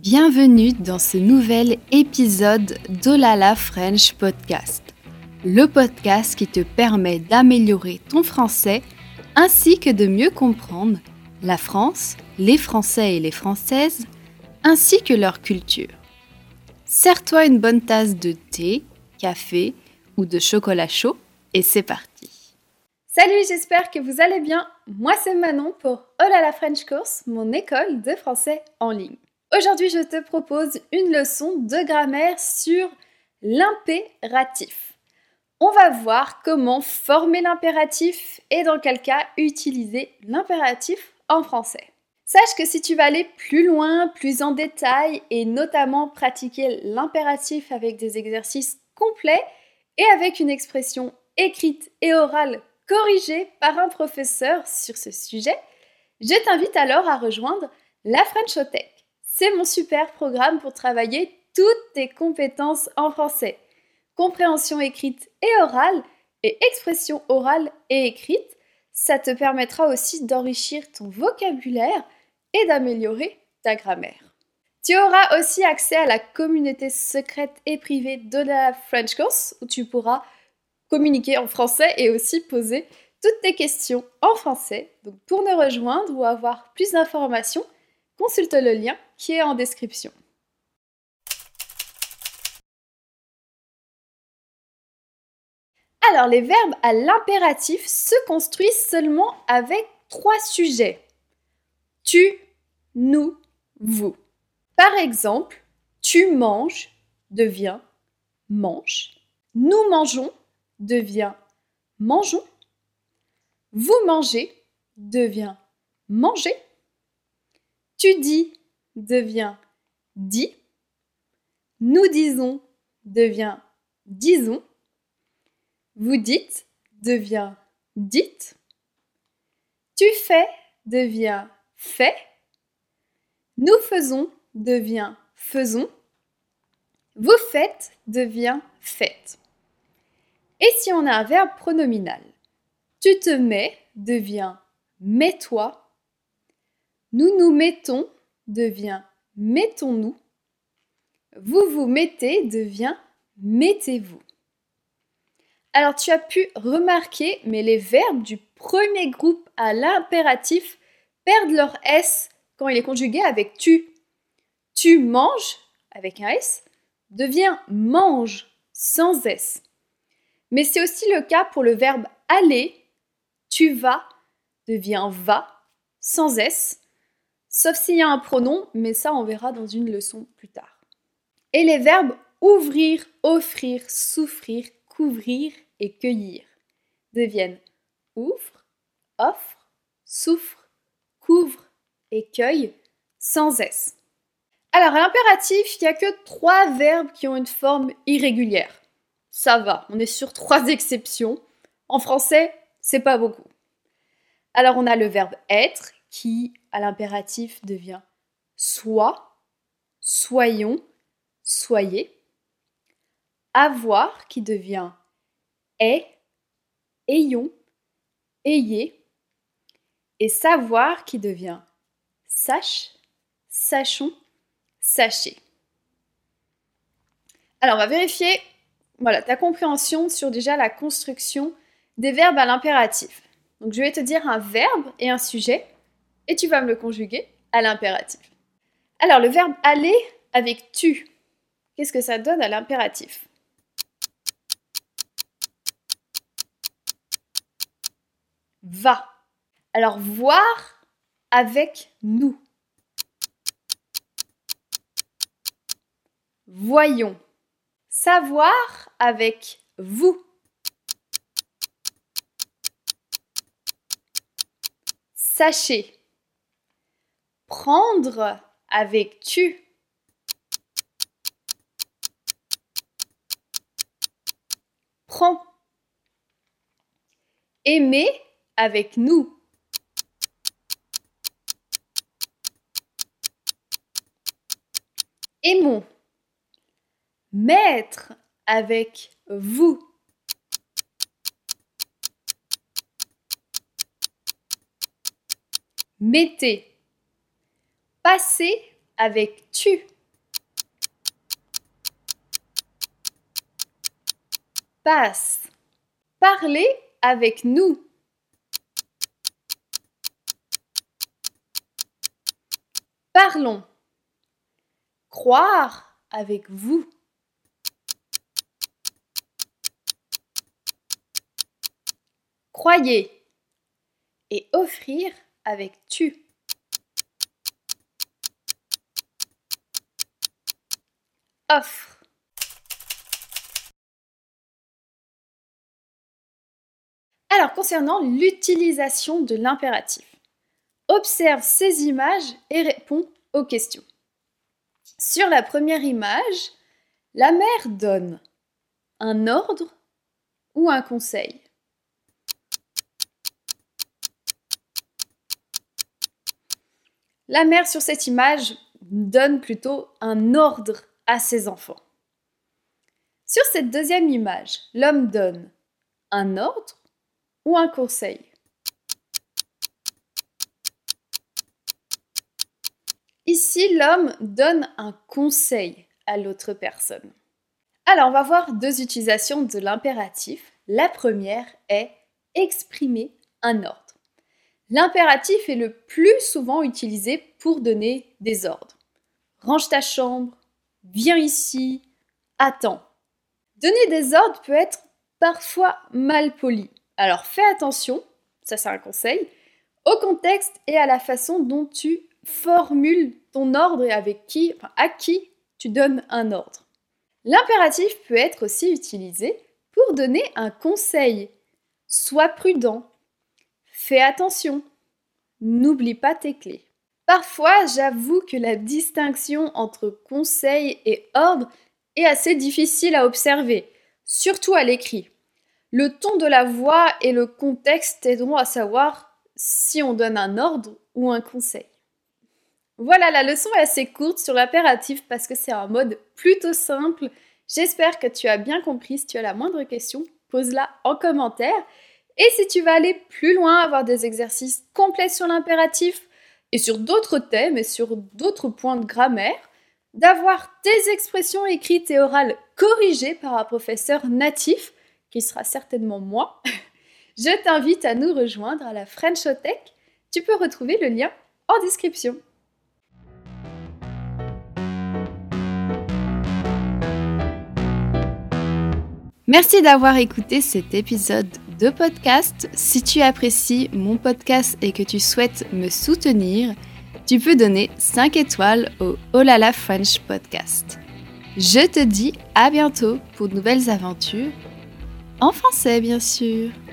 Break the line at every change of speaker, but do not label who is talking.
Bienvenue dans ce nouvel épisode d'Olala French Podcast, le podcast qui te permet d'améliorer ton français ainsi que de mieux comprendre la France, les Français et les Françaises, ainsi que leur culture. Sers-toi une bonne tasse de thé, café ou de chocolat chaud et c'est parti.
Salut, j'espère que vous allez bien. Moi c'est Manon pour Olala French Course, mon école de français en ligne. Aujourd'hui, je te propose une leçon de grammaire sur l'impératif. On va voir comment former l'impératif et dans quel cas utiliser l'impératif en français. Sache que si tu vas aller plus loin, plus en détail et notamment pratiquer l'impératif avec des exercices complets et avec une expression écrite et orale corrigée par un professeur sur ce sujet, je t'invite alors à rejoindre la Frenchothèque. C'est mon super programme pour travailler toutes tes compétences en français. Compréhension écrite et orale et expression orale et écrite, ça te permettra aussi d'enrichir ton vocabulaire et d'améliorer ta grammaire. Tu auras aussi accès à la communauté secrète et privée de la French Course où tu pourras communiquer en français et aussi poser toutes tes questions en français. Donc pour nous rejoindre ou avoir plus d'informations, consulte le lien qui est en description. Alors, les verbes à l'impératif se construisent seulement avec 3 sujets. Tu, nous, vous. Par exemple, tu manges devient mange. Nous mangeons devient mangeons. Vous mangez devient manger. Tu dis devient dit. Nous disons devient disons. Vous dites devient dites. Tu fais devient fait. Nous faisons devient faisons. Vous faites devient faites. Et si on a un verbe pronominal, tu te mets devient mets-toi. Nous nous mettons devient mettons-nous. Vous vous mettez devient mettez-vous. Alors tu as pu remarquer, mais les verbes du premier groupe à l'impératif perdent leur S quand il est conjugué avec tu. Tu manges, avec un S, devient mange, sans S. Mais c'est aussi le cas pour le verbe aller. Tu vas devient va, sans S. Sauf s'il y a un pronom, mais ça on verra dans une leçon plus tard. Et les verbes ouvrir, offrir, souffrir, couvrir et cueillir deviennent ouvre, offre, souffre, couvre et cueille sans S. Alors à l'impératif, il n'y a que 3 verbes qui ont une forme irrégulière. Ça va, on est sur 3 exceptions. En français, c'est pas beaucoup. Alors on a le verbe être qui, à l'impératif, devient soit, soyons, soyez. Avoir qui devient est, ayons, ayez. Et savoir qui devient sache, sachons, sachez. Alors on va vérifier ta compréhension sur déjà la construction des verbes à l'impératif. Donc je vais te dire un verbe et un sujet et tu vas me le conjuguer à l'impératif. Alors le verbe aller avec tu, qu'est-ce que ça donne à l'impératif ? Va. Alors voir avec nous. Voyons. Savoir avec vous. Sachez. Prendre avec tu. Prends. Aimer avec nous. Aimons. Mettre avec vous. Mettez. Passer avec tu. passe. Parler avec nous. Parlons. Croire avec vous. Croyez. Et offrir avec tu. Offre. Alors, concernant l'utilisation de l'impératif, observe ces images et réponds aux questions. Sur la première image, la mère donne un ordre ou un conseil. La mère sur cette image donne plutôt un ordre à ses enfants. Sur cette deuxième image, l'homme donne un ordre ou un conseil. Ici, l'homme donne un conseil à l'autre personne. Alors, on va voir deux utilisations de l'impératif. La première est exprimer un ordre. L'impératif est le plus souvent utilisé pour donner des ordres. Range ta chambre, viens ici, attends. Donner des ordres peut être parfois mal poli. Alors fais attention, ça c'est un conseil, au contexte et à la façon dont tu formules ton ordre et à qui tu donnes un ordre. L'impératif peut être aussi utilisé pour donner un conseil. Sois prudent. Fais attention, n'oublie pas tes clés. Parfois, j'avoue que la distinction entre conseil et ordre est assez difficile à observer, surtout à l'écrit. Le ton de la voix et le contexte aideront à savoir si on donne un ordre ou un conseil. Voilà, la leçon est assez courte sur l'impératif parce que c'est un mode plutôt simple. J'espère que tu as bien compris. Si tu as la moindre question, pose-la en commentaire. Et si tu veux aller plus loin, avoir des exercices complets sur l'impératif et sur d'autres thèmes et sur d'autres points de grammaire, d'avoir tes expressions écrites et orales corrigées par un professeur natif, qui sera certainement moi, je t'invite à nous rejoindre à la Frenchothèque. Tu peux retrouver le lien en description.
Merci d'avoir écouté cet épisode de podcast. Si tu apprécies mon podcast et que tu souhaites me soutenir, tu peux donner 5 étoiles au Oh là là French Podcast. Je te dis à bientôt pour de nouvelles aventures, en français bien sûr.